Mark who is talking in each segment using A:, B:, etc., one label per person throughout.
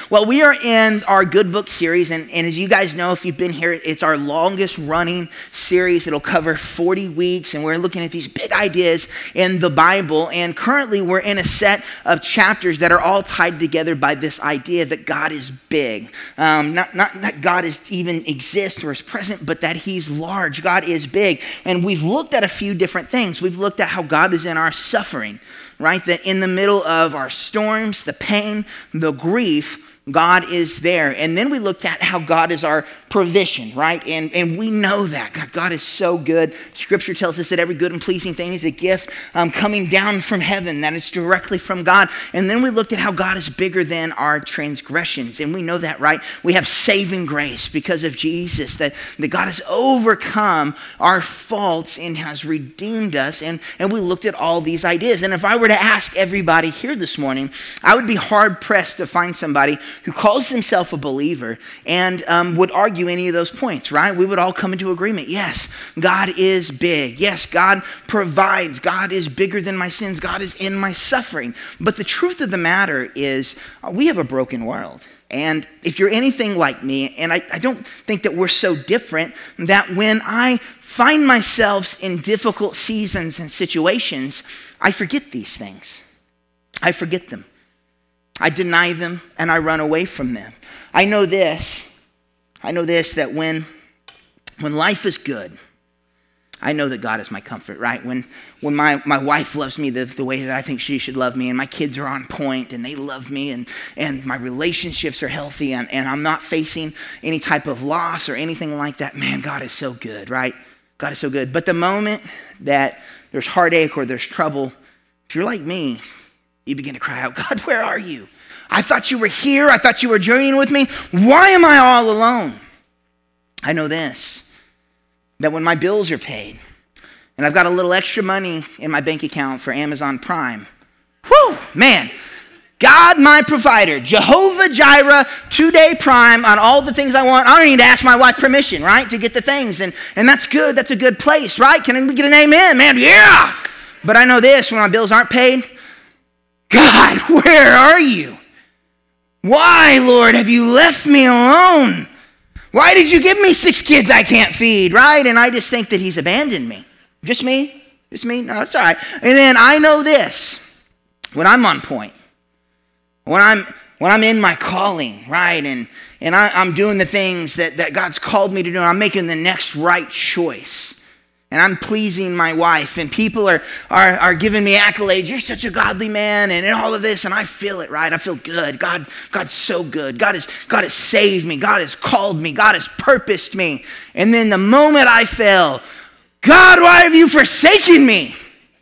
A: Well, we are in our Good Book series, and as you guys know, if you've been here, it's our longest running series. It'll cover 40 weeks, and we're looking at these big ideas in the Bible, and currently we're in a set of chapters that are all tied together by this idea that God is big. Not that God even exists or is present, but that he's large. God is big, and we've looked at a few different things. We've looked at how God is in our suffering, right? That in the middle of our storms, the pain, the grief, God is there. And then we looked at how God is our provision, right? And we know that. God is so good. Scripture tells us that every good and pleasing thing is a gift coming down from heaven, that it's directly from God. And then we looked at how God is bigger than our transgressions. And we know that, right? We have saving grace because of Jesus, that God has overcome our faults and has redeemed us. And we looked at all these ideas. And if I were to ask everybody here this morning, I would be hard-pressed to find somebody who calls himself a believer and would argue any of those points, right? We would all come into agreement. Yes, God is big. Yes, God provides. God is bigger than my sins. God is in my suffering. But the truth of the matter is we have a broken world. And if you're anything like me, and I don't think that we're so different, that when I find myself in difficult seasons and situations, I forget these things. I forget them. I deny them and I run away from them. I know this, that when life is good, I know that God is my comfort, right? When my wife loves me the way that I think she should love me, and my kids are on point and they love me, and my relationships are healthy, and I'm not facing any type of loss or anything like that, man, God is so good, right? God is so good. But the moment that there's heartache or there's trouble, if you're like me, you begin to cry out, God, where are you? I thought you were here. I thought you were journeying with me. Why am I all alone? I know this, that when my bills are paid and I've got a little extra money in my bank account for Amazon Prime, whoo, man, God, my provider, Jehovah Jireh, 2-day Prime on all the things I want. I don't need to ask my wife permission, right, to get the things. And that's good. That's a good place, right? Can we get an amen, man? Yeah. But I know this, when my bills aren't paid, God, where are you? Why, Lord, have you left me alone? Why did you give me 6 kids I can't feed, right? And I just think that he's abandoned me. Just me? No, it's all right. And then I know this, when I'm on point, when I'm in my calling, right? And I'm doing the things that God's called me to do, and I'm making the next right choice. And I'm pleasing my wife, and people are giving me accolades. You're such a godly man, and all of this, and I feel it, right? I feel good. God's so good. God has saved me. God has called me. God has purposed me. And then the moment I fail, God, why have you forsaken me?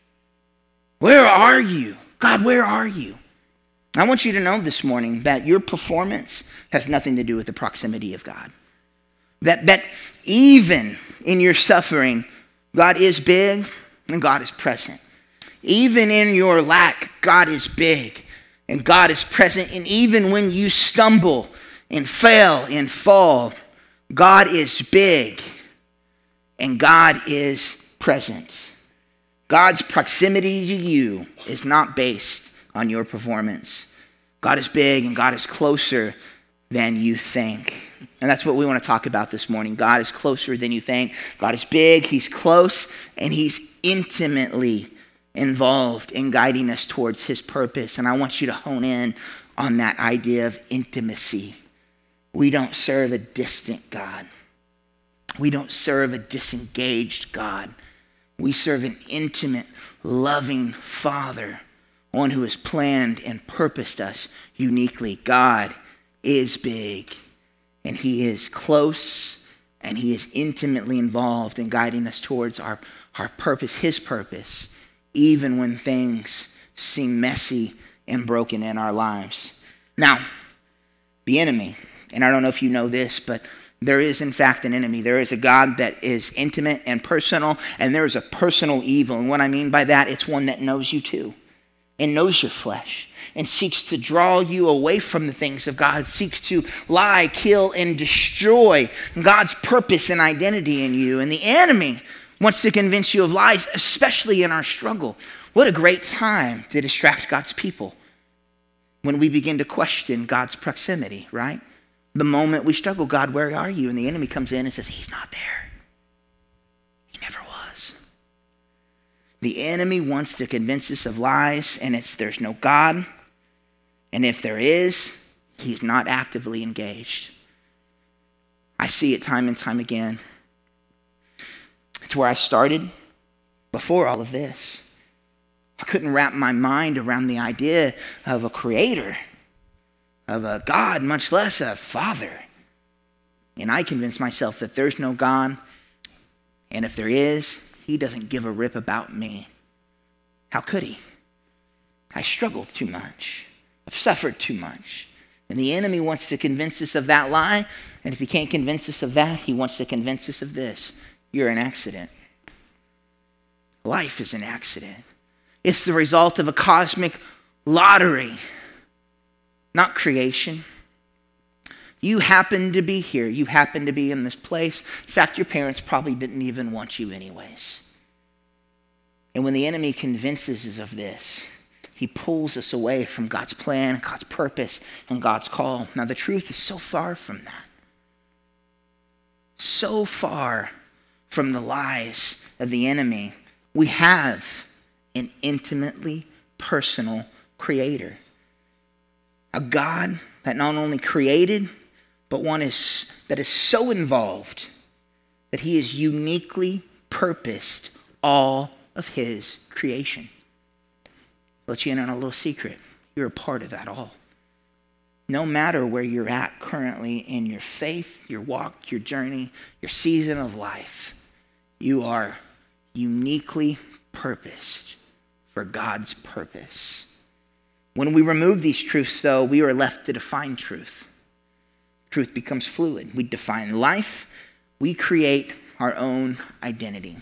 A: Where are you? God, where are you? I want you to know this morning that your performance has nothing to do with the proximity of God. That even in your suffering, God is big and God is present. Even in your lack, God is big and God is present. And even when you stumble and fail and fall, God is big and God is present. God's proximity to you is not based on your performance. God is big and God is closer than you think. And that's what we want to talk about this morning. God is closer than you think. God is big, he's close, and he's intimately involved in guiding us towards his purpose. And I want you to hone in on that idea of intimacy. We don't serve a distant God. We don't serve a disengaged God. We serve an intimate, loving Father, one who has planned and purposed us uniquely. God is big, and he is close, and he is intimately involved in guiding us towards our purpose, his purpose, even when things seem messy and broken in our lives. Now, the enemy, and I don't know if you know this, but there is in fact an enemy. There is a God that is intimate and personal, and there is a personal evil. And what I mean by that, it's one that knows you too, and knows your flesh, and seeks to draw you away from the things of God, seeks to lie, kill, and destroy God's purpose and identity in you. And the enemy wants to convince you of lies, especially in our struggle. What a great time to distract God's people. when we begin to question God's proximity, right? The moment we struggle, God, where are you? And the enemy comes in and says, he's not there. He never was. The enemy wants to convince us of lies, and there's no God. And if there is, he's not actively engaged. I see it time and time again. It's where I started before all of this. I couldn't wrap my mind around the idea of a creator, of a God, much less a father. And I convinced myself that there's no God, and if there is, he doesn't give a rip about me. How could he? I struggled too much. I've suffered too much. And the enemy wants to convince us of that lie, and if he can't convince us of that, he wants to convince us of this. You're an accident. Life is an accident. It's the result of a cosmic lottery, not creation. You happen to be here. You happen to be in this place. In fact, your parents probably didn't even want you anyways. And when the enemy convinces us of this, he pulls us away from God's plan, God's purpose, and God's call. Now, the truth is so far from that. So far from the lies of the enemy. We have an intimately personal creator. A God that not only created, but one that is so involved that he has uniquely purposed all of his creation. I'll let you in on a little secret. You're a part of that all. No matter where you're at currently in your faith, your walk, your journey, your season of life, you are uniquely purposed for God's purpose. When we remove these truths, though, we are left to define truth. Truth becomes fluid. We define life. We create our own identity.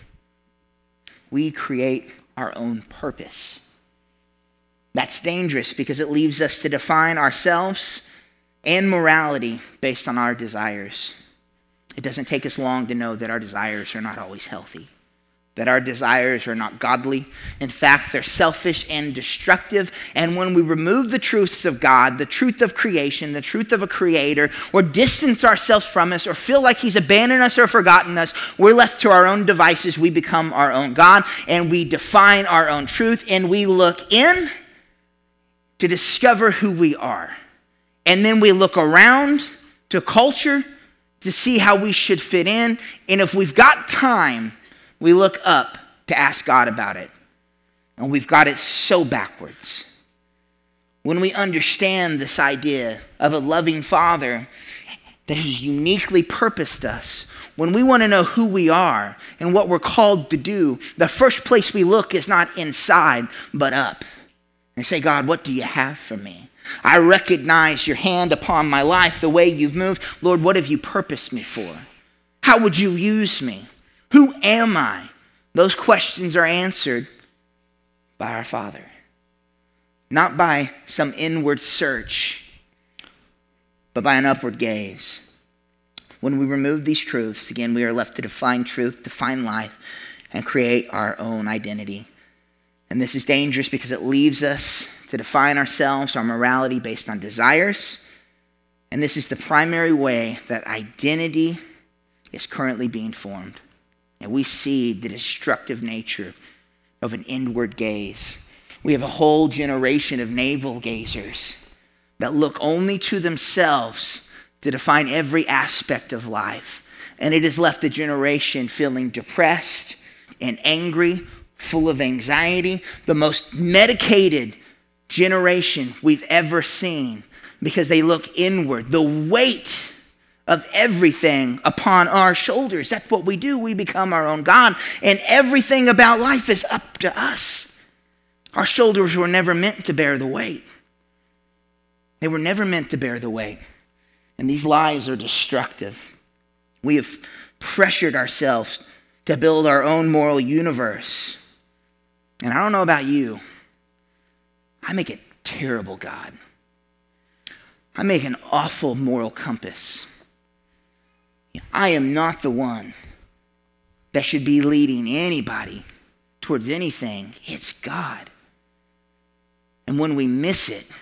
A: We create our own purpose. That's dangerous because it leaves us to define ourselves and morality based on our desires. It doesn't take us long to know that our desires are not always healthy, that our desires are not godly. In fact, they're selfish and destructive. And when we remove the truths of God, the truth of creation, the truth of a creator, or distance ourselves from us, or feel like he's abandoned us or forgotten us, we're left to our own devices. We become our own God, and we define our own truth, and we look in to discover who we are. And then we look around to culture to see how we should fit in. And if we've got time, we look up to ask God about it. And we've got it so backwards. When we understand this idea of a loving Father that has uniquely purposed us, when we want to know who we are and what we're called to do, the first place we look is not inside, but up. And say, God, what do you have for me? I recognize your hand upon my life, the way you've moved. Lord, what have you purposed me for? How would you use me? Who am I? Those questions are answered by our Father. Not by some inward search, but by an upward gaze. When we remove these truths, again, we are left to define truth, define life, and create our own identity. And this is dangerous because it leaves us to define ourselves, our morality based on desires. And this is the primary way that identity is currently being formed. And we see the destructive nature of an inward gaze. We have a whole generation of navel gazers that look only to themselves to define every aspect of life. And it has left a generation feeling depressed and angry, full of anxiety, the most medicated generation we've ever seen because they look inward. The weight of everything upon our shoulders. That's what we do. We become our own God, and everything about life is up to us. Our shoulders were never meant to bear the weight. They were never meant to bear the weight. And these lies are destructive. We have pressured ourselves to build our own moral universe. And I don't know about you, I make a terrible God. I make an awful moral compass. I am not the one that should be leading anybody towards anything. It's God. And when we miss it,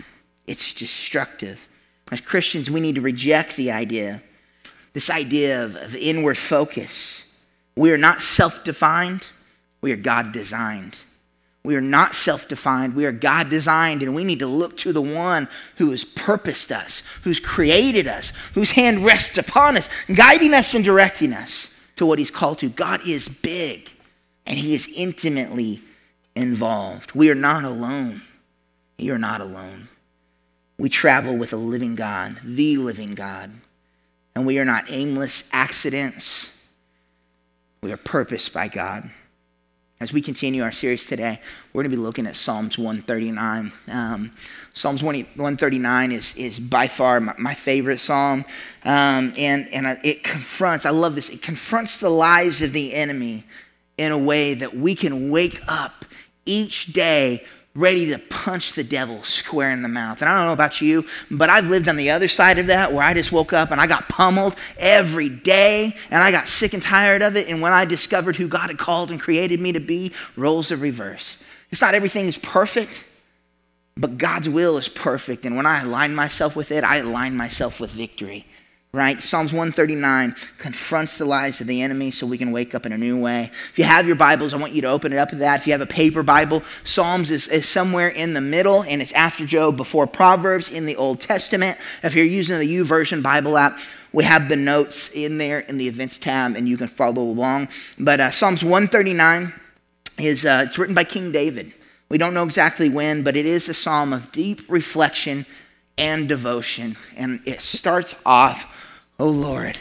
A: It's destructive. As Christians, we need to reject this idea of inward focus. We are not self-defined. We are God-designed. We are not self-defined. We are God-designed, and we need to look to the one who has purposed us, who's created us, whose hand rests upon us, guiding us and directing us to what he's called to. God is big, and he is intimately involved. We are not alone. You are not alone. We travel with a living God, the living God, and we are not aimless accidents. We are purposed by God. As we continue our series today, we're going to be looking at Psalms 139. Psalms 139 is by far my favorite psalm. It confronts, I love this, it confronts the lies of the enemy in a way that we can wake up each day ready to punch the devil square in the mouth. And I don't know about you, but I've lived on the other side of that where I just woke up and I got pummeled every day and I got sick and tired of it. And when I discovered who God had called and created me to be, roles are reversed. It's not everything is perfect, but God's will is perfect. And when I align myself with it, I align myself with victory. Right? Psalms 139 confronts the lies of the enemy so we can wake up in a new way. If you have your Bibles, I want you to open it up to that. If you have a paper Bible, Psalms is somewhere in the middle, and it's after Job, before Proverbs in the Old Testament. If you're using the YouVersion Bible app, we have the notes in there in the events tab, and you can follow along. But Psalms 139 it's written by King David. We don't know exactly when, but it is a psalm of deep reflection and devotion. And it starts off, oh Lord,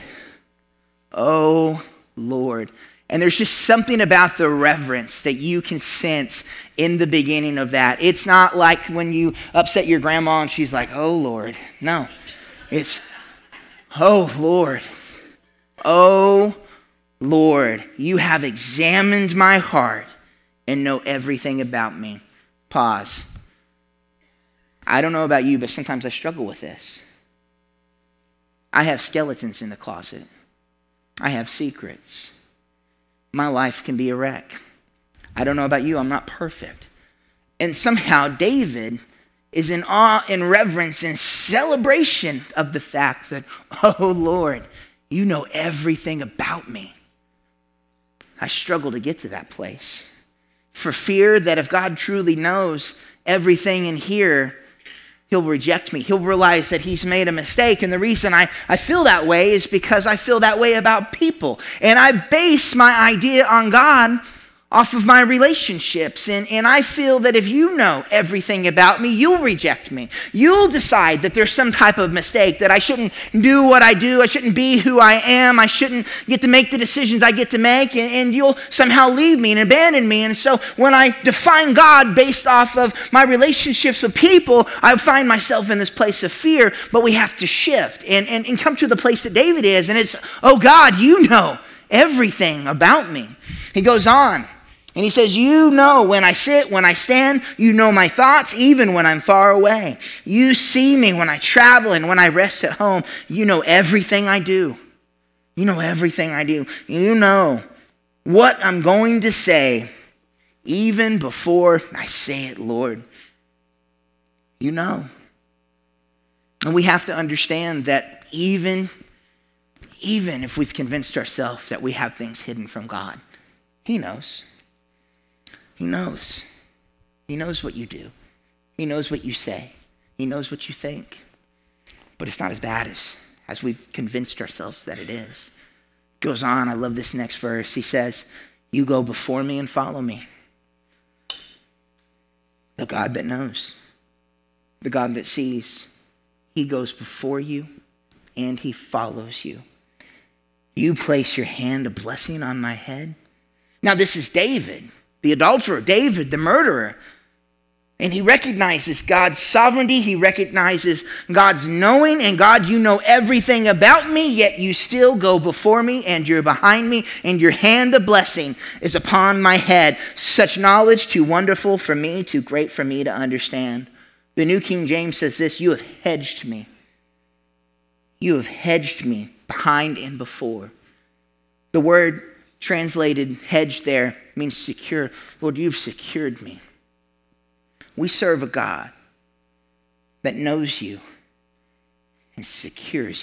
A: And there's just something about the reverence that you can sense in the beginning of that. It's not like when you upset your grandma and she's like, oh Lord. No, it's, oh Lord, you have examined my heart and know everything about me. Pause. I don't know about you, but sometimes I struggle with this. I have skeletons in the closet. I have secrets. My life can be a wreck. I don't know about you, I'm not perfect. And somehow David is in awe and reverence and celebration of the fact that, oh Lord, you know everything about me. I struggle to get to that place. For fear that if God truly knows everything in here, he'll reject me. He'll realize that he's made a mistake. And the reason I feel that way is because I feel that way about people. And I base my idea on God off of my relationships. And I feel that if you know everything about me, you'll reject me. You'll decide that there's some type of mistake, that I shouldn't do what I do. I shouldn't be who I am. I shouldn't get to make the decisions I get to make. And you'll somehow leave me and abandon me. And so when I define God based off of my relationships with people, I find myself in this place of fear. But we have to shift and come to the place that David is. And it's, oh God, you know everything about me. He goes on. And he says, you know when I sit, when I stand, you know my thoughts, even when I'm far away. You see me when I travel and when I rest at home. You know everything I do. You know everything I do. You know what I'm going to say, even before I say it, Lord. You know. And we have to understand that even if we've convinced ourselves that we have things hidden from God, he knows. He knows. He knows what you do. He knows what you say. He knows what you think. But it's not as bad as we've convinced ourselves that it is. Goes on, I love this next verse. He says, you go before me and follow me. The God that knows, the God that sees, he goes before you and he follows you. You place your hand a blessing on my head. Now this is David, the adulterer, David, the murderer. And he recognizes God's sovereignty. He recognizes God's knowing. And God, you know everything about me, yet you still go before me and you're behind me and your hand of blessing is upon my head. Such knowledge too wonderful for me, too great for me to understand. The New King James says this, you have hedged me. You have hedged me behind and before. The word translated hedge there means secure. Lord, you've secured me. We serve a God that knows you and secures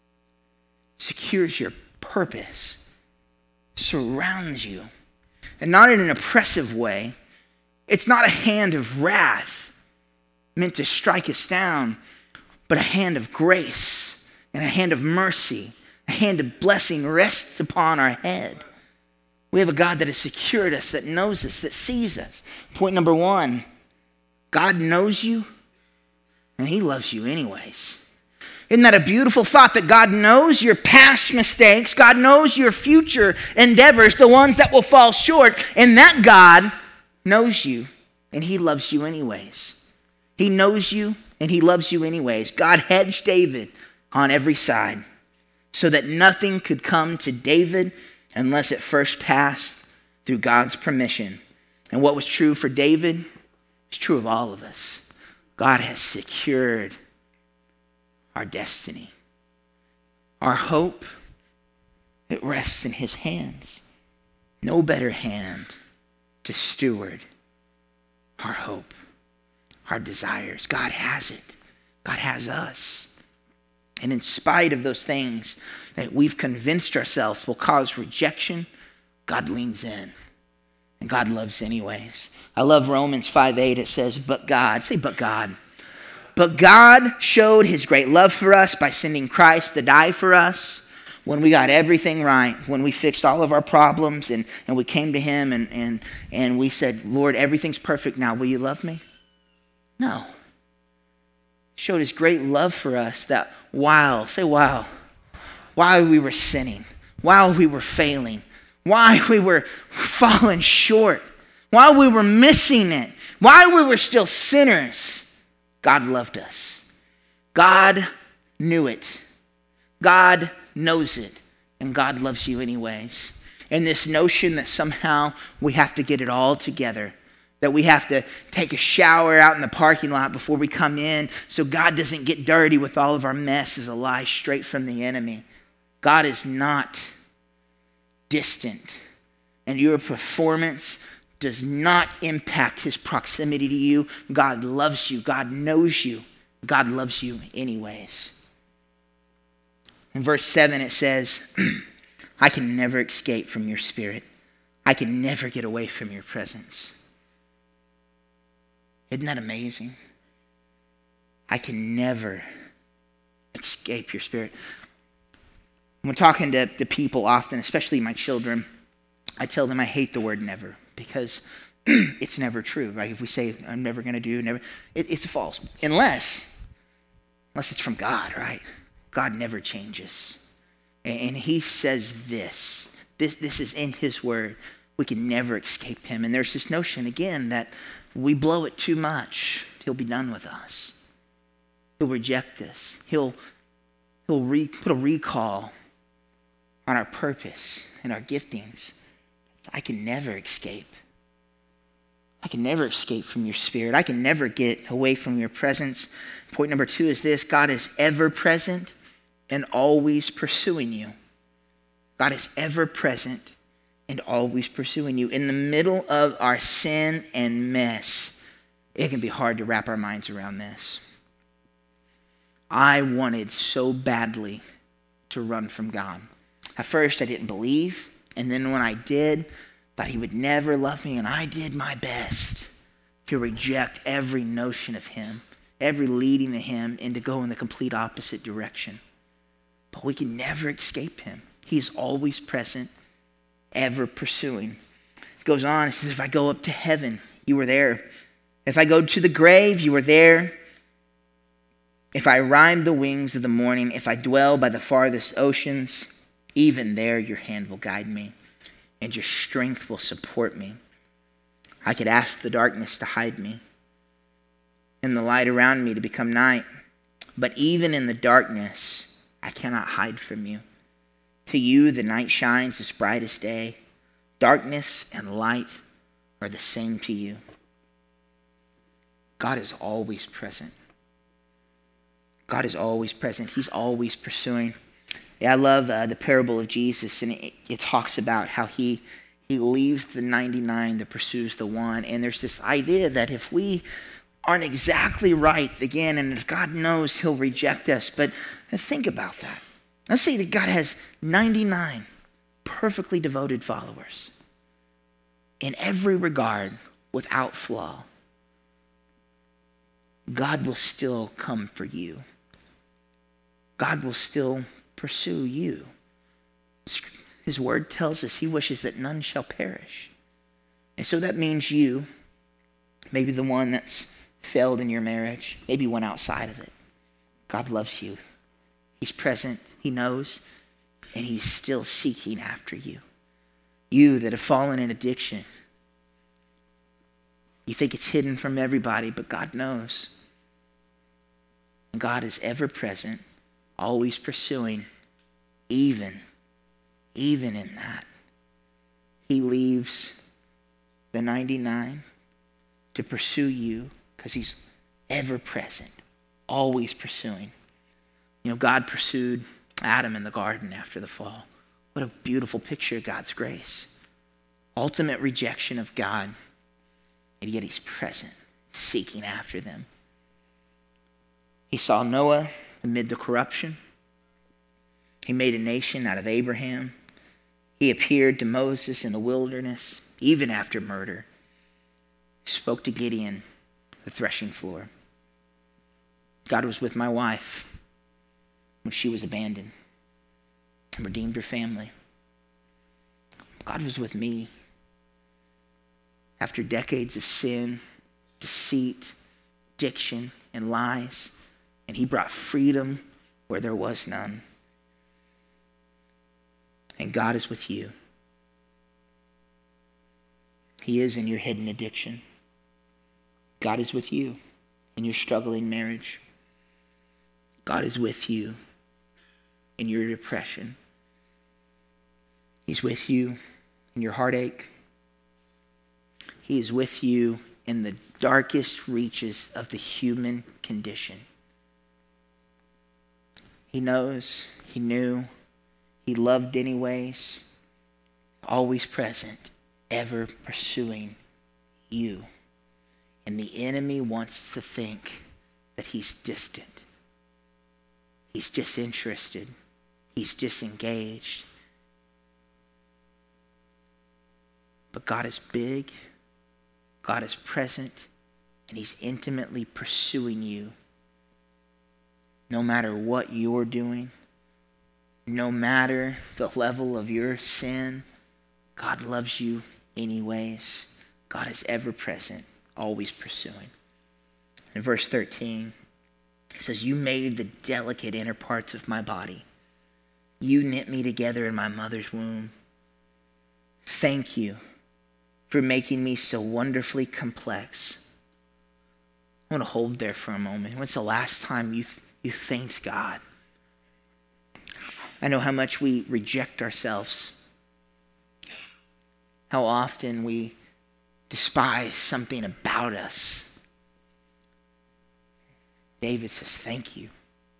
A: your purpose, surrounds you, and not in an oppressive way. It's not a hand of wrath meant to strike us down, but a hand of grace and a hand of mercy, a hand of blessing rests upon our head. We have a God that has secured us, that knows us, that sees us. Point number one, God knows you and he loves you anyways. Isn't that a beautiful thought, that God knows your past mistakes, God knows your future endeavors, the ones that will fall short, and that God knows you and he loves you anyways. He knows you and he loves you anyways. God hedged David on every side so that nothing could come to David unless it first passed through God's permission. And what was true for David is true of all of us. God has secured our destiny. Our hope, it rests in his hands. No better hand to steward our hope, our desires. God has it. God has us. And in spite of those things that we've convinced ourselves will cause rejection, God leans in. And God loves anyways. I love Romans 5:8. It says, but God. Say, but God. But God showed his great love for us by sending Christ to die for us when we got everything right, when we fixed all of our problems and we came to him and we said, Lord, everything's perfect now. Will you love me? No. He showed his great love for us that while we were sinning, while we were failing, while we were falling short, while we were missing it, while we were still sinners, God loved us. God knew it. God knows it. And God loves you anyways. And this notion that somehow we have to get it all together, that we have to take a shower out in the parking lot before we come in so God doesn't get dirty with all of our mess, is a lie straight from the enemy. God is not distant. And your performance does not impact his proximity to you. God loves you. God knows you. God loves you anyways. In verse 7 it says, I can never escape from your spirit. I can never get away from your presence. Isn't that amazing? I can never escape your spirit. When talking to people often, especially my children, I tell them I hate the word never because it's never true, right? If we say I'm never going to do, never, it's false. Unless it's from God, right? God never changes. And he says this is in his word. We can never escape him. And there's this notion, again, that we blow it too much, he'll be done with us. He'll reject us. He'll put a recall on our purpose and our giftings. I can never escape. I can never escape from your spirit. I can never get away from your presence. Point number 2 is this: God is ever present and always pursuing you. God is ever present and always pursuing you. In the middle of our sin and mess, it can be hard to wrap our minds around this. I wanted so badly to run from God. At first, I didn't believe. And then when I did, thought he would never love me. And I did my best to reject every notion of him, every leading to him, and to go in the complete opposite direction. But we can never escape him. He's always present, ever pursuing. It goes on, it says, if I go up to heaven, you were there. If I go to the grave, you were there. If I ride the wings of the morning, if I dwell by the farthest oceans, even there your hand will guide me, and your strength will support me. I could ask the darkness to hide me, and the light around me to become night. But even in the darkness, I cannot hide from you. To you, the night shines as bright as day. Darkness and light are the same to you. God is always present. God is always present. He's always pursuing. Yeah, I love the parable of Jesus, and it talks about how he leaves the 99 that pursues the one. And there's this idea that if we aren't exactly right again, and if God knows, he'll reject us. But think about that. Let's say that God has 99 perfectly devoted followers in every regard without flaw. God will still come for you. God will still pursue you. His word tells us he wishes that none shall perish. And so that means you, maybe the one that's failed in your marriage, maybe one outside of it. God loves you. He's present, he knows, and he's still seeking after you. You that have fallen in addiction, you think it's hidden from everybody, but God knows. And God is ever present, always pursuing, even in that. He leaves the 99 to pursue you because he's ever present, always pursuing. You know, God pursued Adam in the garden after the fall. What a beautiful picture of God's grace. Ultimate rejection of God, and yet he's present, seeking after them. He saw Noah amid the corruption. He made a nation out of Abraham. He appeared to Moses in the wilderness, even after murder. He spoke to Gideon, the threshing floor. God was with my wife when she was abandoned and redeemed her family. God was with me after decades of sin, deceit, addiction, and lies, and he brought freedom where there was none. And God is with you. He is in your hidden addiction. God is with you in your struggling marriage. God is with you in your depression. He's with you in your heartache. He is with you in the darkest reaches of the human condition. He knows, he knew, he loved anyways, always present, ever pursuing you. And the enemy wants to think that he's distant. He's disinterested. He's disengaged. But God is big. God is present. And he's intimately pursuing you. No matter what you're doing, no matter the level of your sin, God loves you anyways. God is ever present, always pursuing. In verse 13, it says, "You made the delicate inner parts of my body. You knit me together in my mother's womb. Thank you for making me so wonderfully complex." I want to hold there for a moment. When's the last time you thanked God? I know how much we reject ourselves, how often we despise something about us. David says, thank you.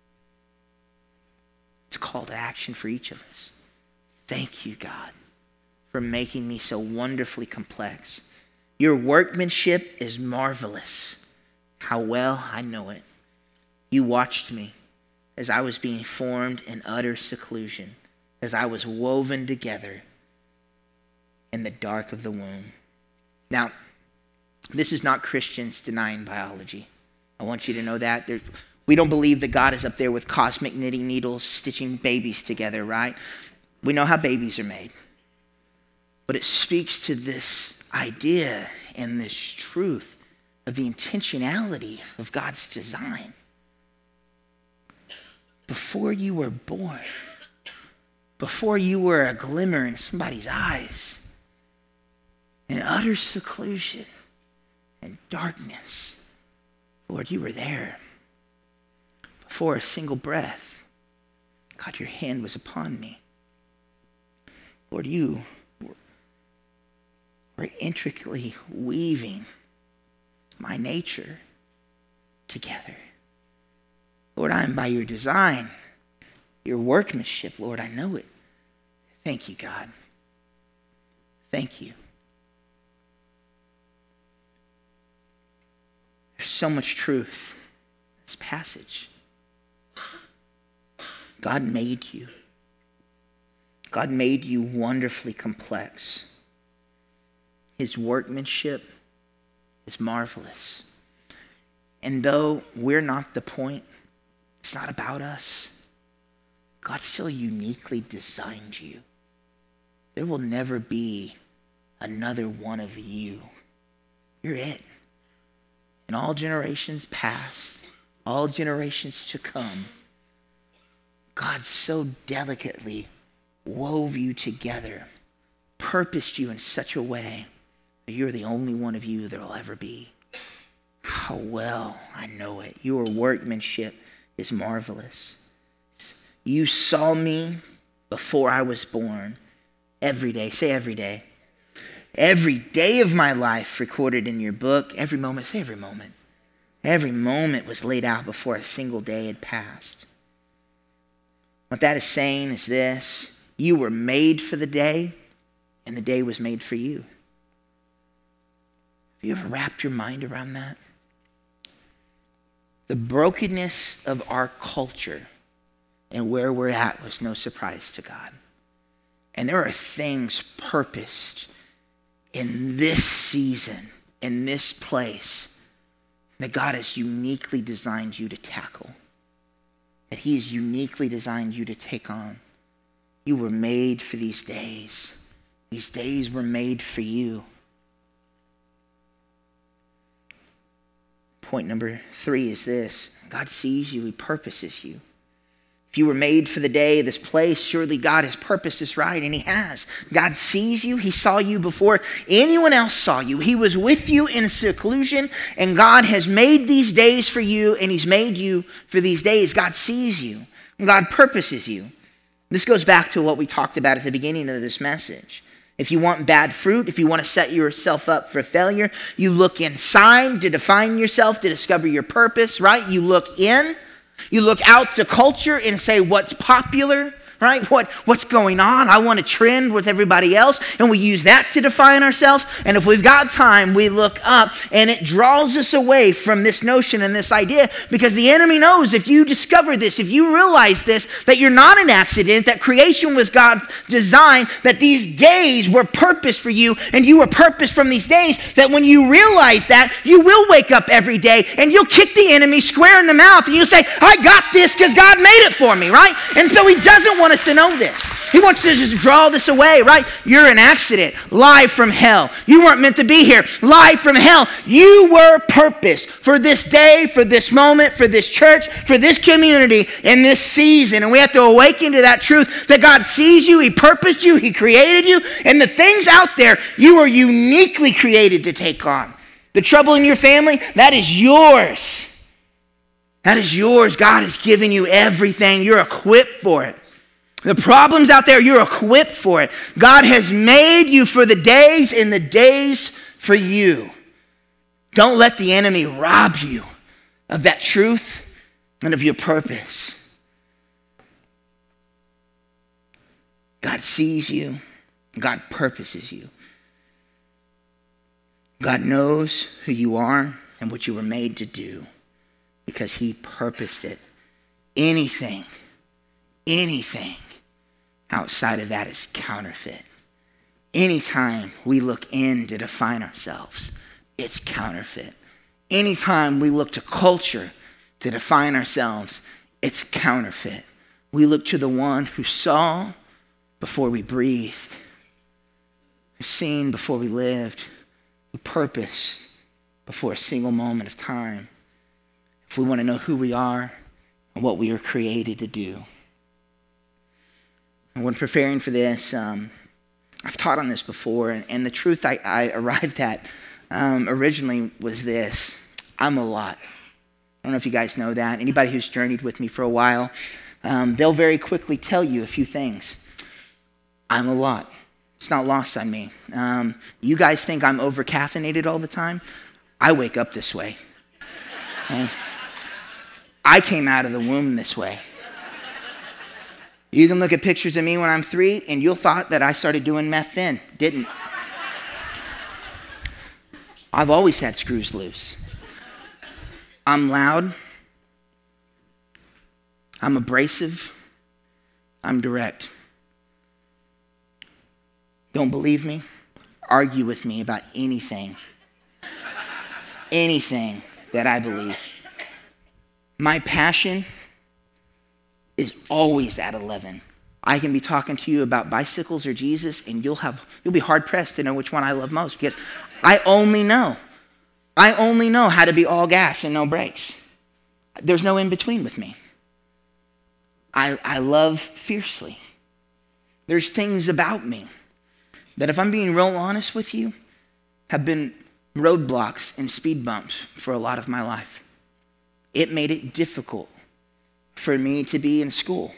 A: It's a call to action for each of us. Thank you, God, for making me so wonderfully complex. Your workmanship is marvelous. How well I know it. You watched me as I was being formed in utter seclusion, as I was woven together in the dark of the womb. Now, this is not Christians denying biology. I want you to know that. We don't believe that God is up there with cosmic knitting needles stitching babies together, right? We know how babies are made. But it speaks to this idea and this truth of the intentionality of God's design. Before you were born, before you were a glimmer in somebody's eyes, in utter seclusion and darkness, Lord, you were there. Before a single breath, God, your hand was upon me. Lord, you were intricately weaving my nature together. Lord, I am by your design, your workmanship, Lord, I know it. Thank you, God. Thank you. There's so much truth in this passage. God made you. God made you wonderfully complex. His workmanship is marvelous. And though we're not the point, it's not about us. God still uniquely designed you. There will never be another one of you. You're it. In all generations past, all generations to come, God so delicately wove you together, purposed you in such a way that you're the only one of you there will ever be. How well I know it. Your workmanship is marvelous. You saw me before I was born. Every day, say every day. Every day of my life recorded in your book. Every moment, say every moment. Every moment was laid out before a single day had passed. What that is saying is this: you were made for the day, and the day was made for you. Have you ever wrapped your mind around that? The brokenness of our culture and where we're at was no surprise to God. And there are things purposed in this season, in this place, that God has uniquely designed you to tackle, that he has uniquely designed you to take on. You were made for these days. These days were made for you. Point number 3 is this: God sees you, he purposes you. If you were made for the day, this place, surely God has purposed this right, and he has. God sees you. He saw you before anyone else saw you. He was with you in seclusion, and God has made these days for you, and he's made you for these days. God sees you, and God purposes you. This goes back to what we talked about at the beginning of this message. If you want bad fruit, if you want to set yourself up for failure, you look inside to define yourself, to discover your purpose, right? You look in. You look out to culture and say, what's popular, right? What's going on? I want to trend with everybody else. And we use that to define ourselves. And if we've got time, we look up, and it draws us away from this notion and this idea, because the enemy knows if you discover this, if you realize this, that you're not an accident, that creation was God's design, that these days were purposed for you, and you were purposed from these days, that when you realize that, you will wake up every day and you'll kick the enemy square in the mouth, and you'll say, I got this because God made it for me, right? And so he doesn't want us to know this. He wants to just draw this away, right? You're an accident, live from hell. You weren't meant to be here, live from hell. You were purposed for this day, for this moment, for this church, for this community, in this season. And we have to awaken to that truth that God sees you, he purposed you, he created you, and the things out there you are uniquely created to take on. The trouble in your family, that is yours. That is yours. God has given you everything. You're equipped for it. The problems out there, you're equipped for it. God has made you for the days, and the days for you. Don't let the enemy rob you of that truth and of your purpose. God sees you. God purposes you. God knows who you are and what you were made to do, because he purposed it. Anything outside of that is counterfeit. Anytime we look in to define ourselves, it's counterfeit. Anytime we look to culture to define ourselves, it's counterfeit. We look to the one who saw before we breathed, who seen before we lived, who purposed before a single moment of time. If we want to know who we are and what we are created to do. And when preparing for this, I've taught on this before, and the truth I arrived at originally was this: I'm a lot. I don't know if you guys know that. Anybody who's journeyed with me for a while, they'll very quickly tell you a few things. I'm a lot. It's not lost on me. You guys think I'm over-caffeinated all the time? I wake up this way. Okay? I came out of the womb this way. You can look at pictures of me when I'm 3, and you'll thought that I started doing meth then. Didn't. I've always had screws loose. I'm loud. I'm abrasive. I'm direct. Don't believe me? Argue with me about anything. Anything that I believe. My passion is always at 11. I can be talking to you about bicycles or Jesus, and you'll be hard pressed to know which one I love most, because I only know how to be all gas and no brakes. There's no in between with me. I love fiercely. There's things about me that, if I'm being real honest with you, have been roadblocks and speed bumps for a lot of my life. It made it difficult for me to be in school.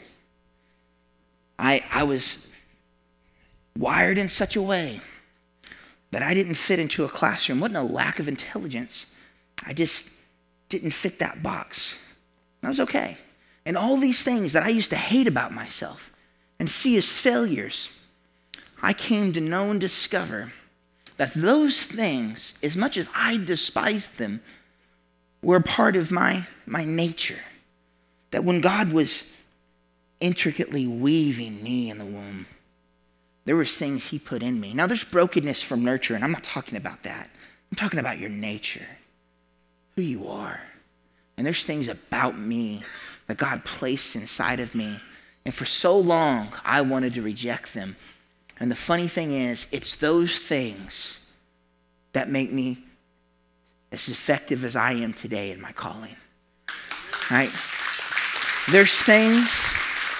A: I was wired in such a way that I didn't fit into a classroom. It wasn't a lack of intelligence. I just didn't fit that box. That was okay. And all these things that I used to hate about myself and see as failures, I came to know and discover that those things, as much as I despised them, were a part of my nature. That when God was intricately weaving me in the womb, there was things he put in me. Now, there's brokenness from nurture, and I'm not talking about that. I'm talking about your nature, who you are. And there's things about me that God placed inside of me. And for so long, I wanted to reject them. And the funny thing is, it's those things that make me as effective as I am today in my calling. Right? There's things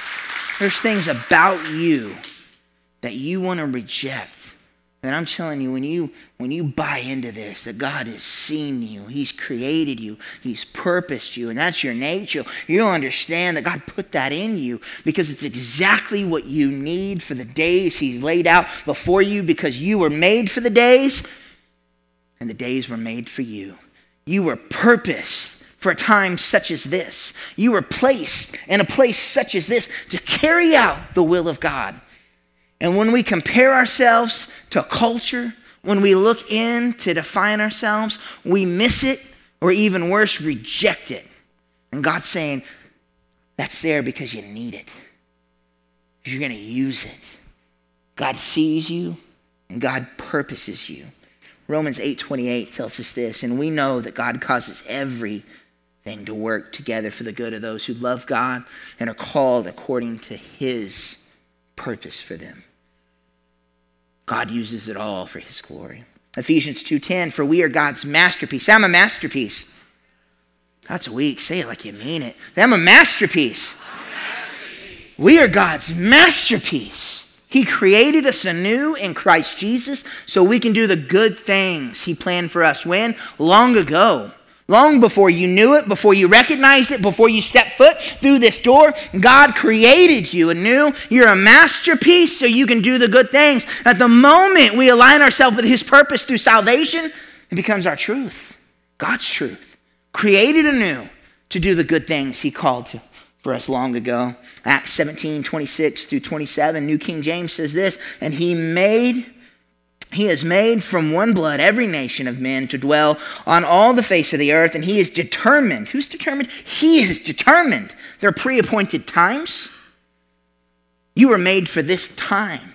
A: about you that you want to reject. And I'm telling you, when you buy into this, that God has seen you, he's created you, he's purposed you, and that's your nature, you'll understand that God put that in you because it's exactly what you need for the days he's laid out before you, because you were made for the days, and the days were made for you. You were purposed for a time such as this. You were placed in a place such as this to carry out the will of God. And when we compare ourselves to culture, when we look in to define ourselves, we miss it, or even worse, reject it. And God's saying, that's there because you need it. Because you're going to use it. God sees you, and God purposes you. Romans 8:28 tells us this, and we know that God causes everything to work together for the good of those who love God and are called according to his purpose for them. God uses it all for his glory. Ephesians 2:10, for we are God's masterpiece. I'm a masterpiece. That's weak. Say it like you mean it. I'm a masterpiece. We are God's masterpiece. He created us anew in Christ Jesus so we can do the good things he planned for us. When? Long ago. Long before you knew it, before you recognized it, before you stepped foot through this door, God created you anew. You're a masterpiece so you can do the good things. At the moment we align ourselves with his purpose through salvation, it becomes our truth, God's truth. Created anew to do the good things he called to for us long ago. Acts 17:26 through 27, New King James says this, and he has made from one blood every nation of men to dwell on all the face of the earth, and he is determined. Who's determined? He is determined. They're pre-appointed times. You were made for this time.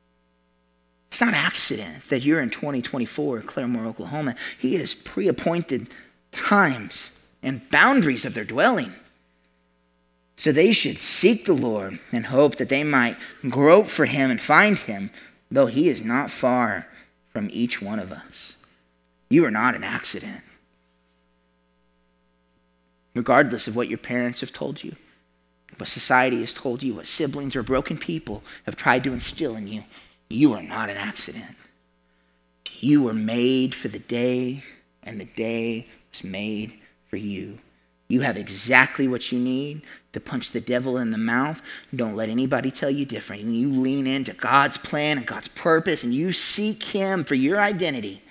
A: It's not an accident that you're in 2024, Claremore, Oklahoma. He has pre-appointed times and boundaries of their dwelling. So they should seek the Lord and hope that they might grope for him and find him, though he is not far from each one of us. You are not an accident. Regardless of what your parents have told you, what society has told you, what siblings or broken people have tried to instill in you, you are not an accident. You were made for the day, and the day was made for you. You have exactly what you need to punch the devil in the mouth. Don't let anybody tell you different. And you lean into God's plan and God's purpose, and you seek him for your identity.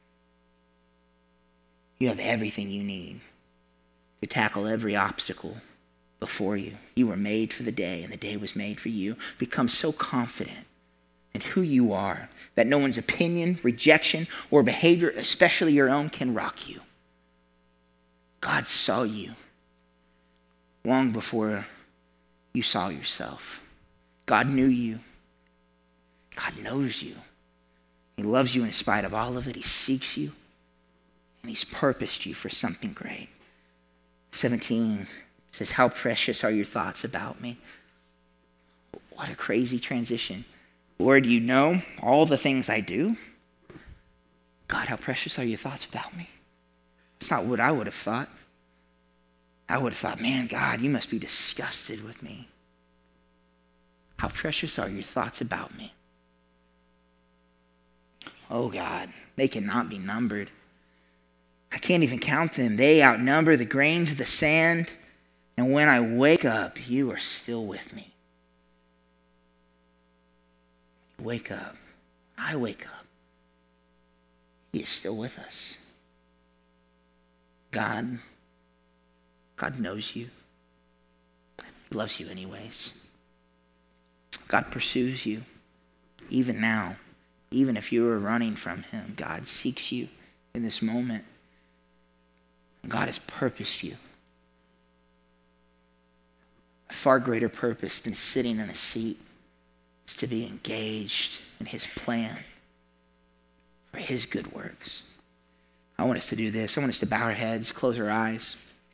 A: You have everything you need to tackle every obstacle before you. You were made for the day, and the day was made for you. Become so confident in who you are that no one's opinion, rejection, or behavior, especially your own, can rock you. God saw you long before you saw yourself. God knew you. God knows you. He loves you in spite of all of it. He seeks you. And he's purposed you for something great. 17 says, how precious are your thoughts about me? What a crazy transition. Lord, you know all the things I do. God, how precious are your thoughts about me? It's not what I would have thought. I would have thought, man, God, you must be disgusted with me. How precious are your thoughts about me? Oh, God, they cannot be numbered. I can't even count them. They outnumber the grains of the sand. And when I wake up, you are still with me. Wake up. I wake up. He is still with us. God knows you. He loves you anyways. God pursues you. Even now, even if you are running from him, God seeks you in this moment. God has purposed you. A far greater purpose than sitting in a seat is to be engaged in his plan for his good works. I want us to do this. I want us to bow our heads, close our eyes.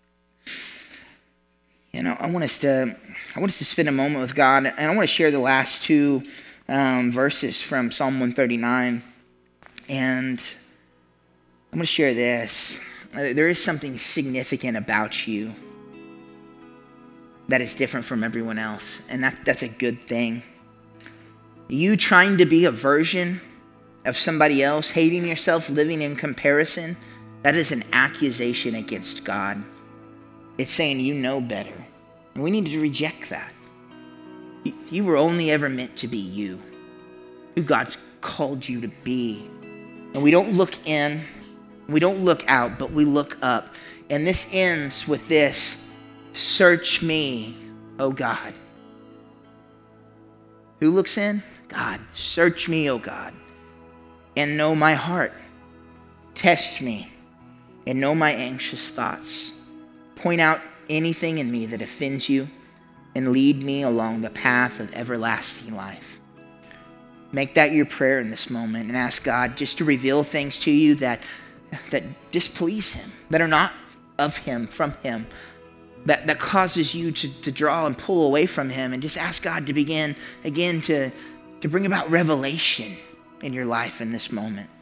A: I want us to spend a moment with God, and I want to share the last two verses from Psalm 139. And I'm going to share this. There is something significant about you that is different from everyone else, and that's a good thing. You trying to be a version of somebody else, hating yourself, living in comparison, that is an accusation against God. It's saying you know better. And we need to reject that. You were only ever meant to be you, who God's called you to be. And we don't look in, we don't look out, but we look up. And this ends with this: search me, O God. Who looks in? God. Search me, O God, and know my heart. Test me and know my anxious thoughts. Point out anything in me that offends you and lead me along the path of everlasting life. Make that your prayer in this moment and ask God just to reveal things to you that displease him, that are not of him, from him, that causes you to draw and pull away from him, and just ask God to begin again to bring about revelation in your life in this moment.